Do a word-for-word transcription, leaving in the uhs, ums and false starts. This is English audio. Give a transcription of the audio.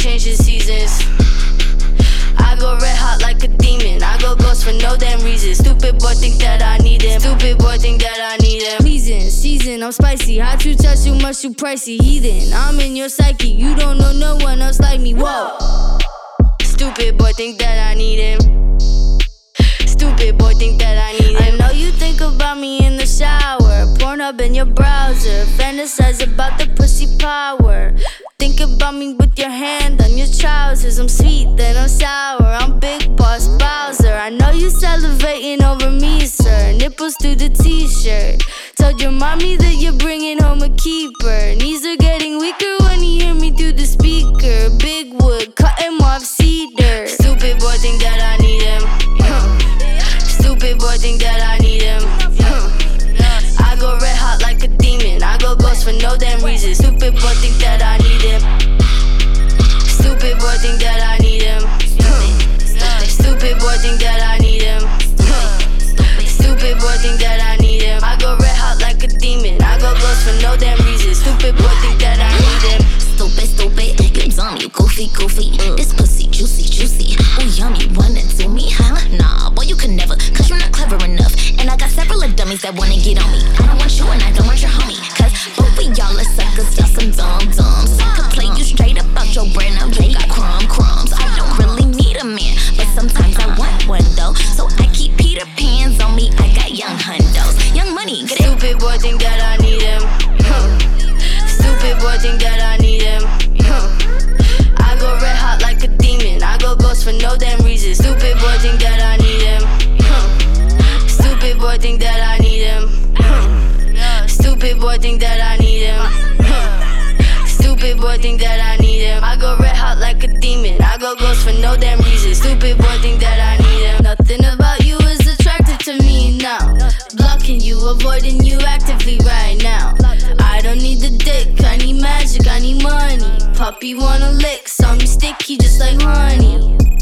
changing seasons. I go red hot like a demon. I go ghost for no damn reason. Stupid boy think that I need him. Stupid boy think that I need him. Pleasing, season, I'm spicy. Hot you touch too much, too pricey. Heathen, I'm in your psyche. You don't know no one else like me. Whoa. Stupid boy think that I need him. Stupid boy think that I need him. I know you think about me in the shower. Pornhub in your browser. Fantasize about the pussy power. Think about me with your hand on your trousers. I'm sweet, then I'm sour. I'm Big Boss Bowser. I know you salivating over me, sir. Nipples through the t-shirt. Told your mommy that you're bringing home a keeper. Knees are getting weaker when you hear me through the speaker. Big wood, cutting off cedar. Stupid boy think that I need him. Stupid boy think that I need him. I go red hot like a demon. I go ghost for no damn reason. Stupid boy think that I need him. Stupid boy think that I need him. Stupid boy think that I need him. Stupid boy think that I need him. I go red hot like a demon. I go ghost for no damn reason. Stupid boy think that I need him. Stupid, stupid, you dumb, you goofy, goofy. This pussy juicy, juicy. Ooh, yummy, wanna do me, huh? Nah, boy, you can never, cause you're not clever enough. And I got several of dummies that wanna get on me. I don't want you and I don't want your homie. Cause both of y'all are suckers, just some dumb dumbs. Could play you straight up out your brain, now you got crumb crumbs. I don't really need a man, but sometimes I want one though. So I keep Peter Pans on me, I got young hundos. Young money, get it? Stupid boy think that I need him. Stupid boy think that I need him. I go red hot like a demon. I go ghost for no damn reason. Stupid boy think that I need him. Stupid boy think that I need him. Stupid boy think that I need him. Stupid boy think that I need him. I go red hot like a demon. I go ghost for no damn reason. Stupid boy think that I need him. Nothing about you is attractive to me now. Blocking you, avoiding you actively right now. I don't need the dick, I need magic, I need money. Puppy wanna lick, saw me sticky just like honey.